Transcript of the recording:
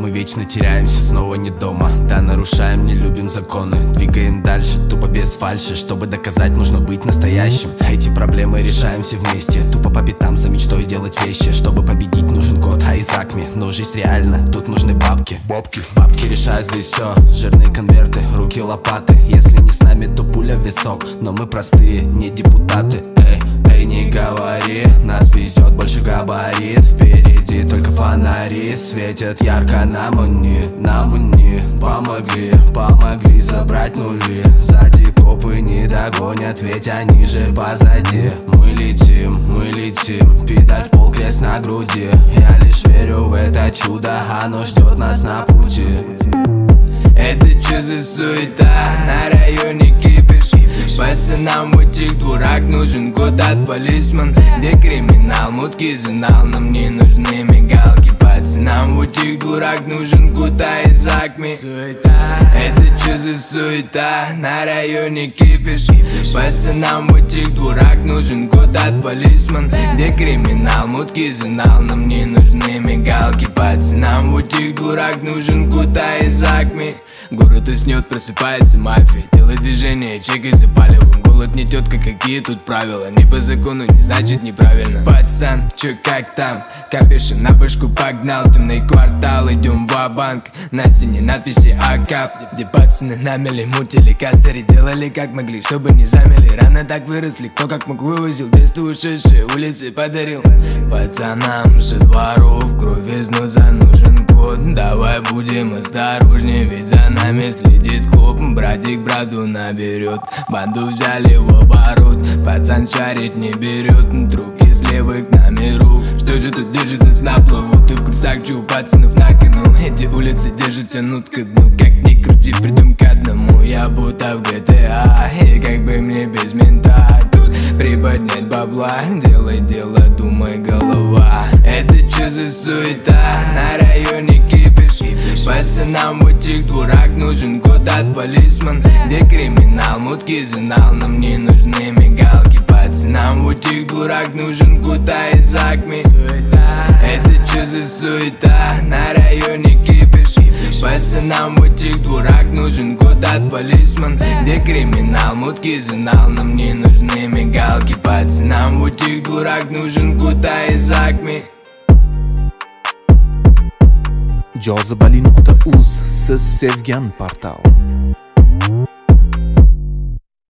Мы вечно теряемся, снова не дома. Да, нарушаем, не любим законы. Двигаем дальше, тупо без фальши. Чтобы доказать, нужно быть настоящим. Эти проблемы решаем все вместе. Тупо по пятам за мечтой делать вещи. Чтобы победить, нужен код Айзакми. Но жизнь реальна, тут нужны бабки. Бабки решают здесь все. Жирные конверты, руки лопаты. Если не с нами, то пуля в висок. Но мы простые, не депутаты. Эй, не говори, нас везет больше габарит. Впереди только фонари светят ярко. Нам они помогли забрать нули. Сзади копы не догонят, ведь они же позади. Мы летим, педаль в пол, крест на груди. Я лишь верю в это чудо, оно ждет нас на пути. Это чё за суета? На районе кипиш. Пацанам в этих дурак нужен код от полисман. Где криминал, мутки знал, нам не нужны мигалки. Пацанам в этих дурак нужен код Айзакми. Это чё за суета? На районе кипиш. Пацанам в этих дурак нужен код от полисман. Где криминал, мутки знал, нам не нужны мигалки. Пацанам в этих дурак нужен код Айзакми. Город уснет, просыпается мафия. Делает движение, чекай за палевым. Голод не тетка, какие тут правила. Не по закону, не значит неправильно. Пацан, чё как там? Капишем на башку погнал. Темный квартал, идем ва-банк. На стене надписи АКАП. Где пацаны намели, мутили косари. Делали как могли, чтобы не замели. Рано так выросли, кто как мог вывозил. Детство ушедшие улицы подарил. Пацанам со дворов кровь изнутри нужен код. Давай будем осторожнее, ведь за нами следит коп. Братик брату наберет, банду взяли в оборот. Пацан шарить не берет, трубки с левых номеров. Что же тут держит нас на плаву? Ты в курсах, чё у пацанов на кону? Эти улицы держат, тянут ко дну. Как ни крути, придем к одному. Я будто в GTA, и как бы мне без мента тут приподнять бабла. Делай дело, думай голова. Это чё за суета? На районе кипиш. Пацанам в этих дурак нужен код от полисман. Где криминал, мутки знал, нам не нужны мигалки. Пацанам в этих дурак нужен код Айзакми. Это чё за суета? На районе кипиш. Пацанам в этих дурак нужен код от полисман. Где криминал, мутки знал, нам не нужны мигалки. Пацанам в этих дурак нужен код Айзакми. Jozibali.uz siz sevgan portal.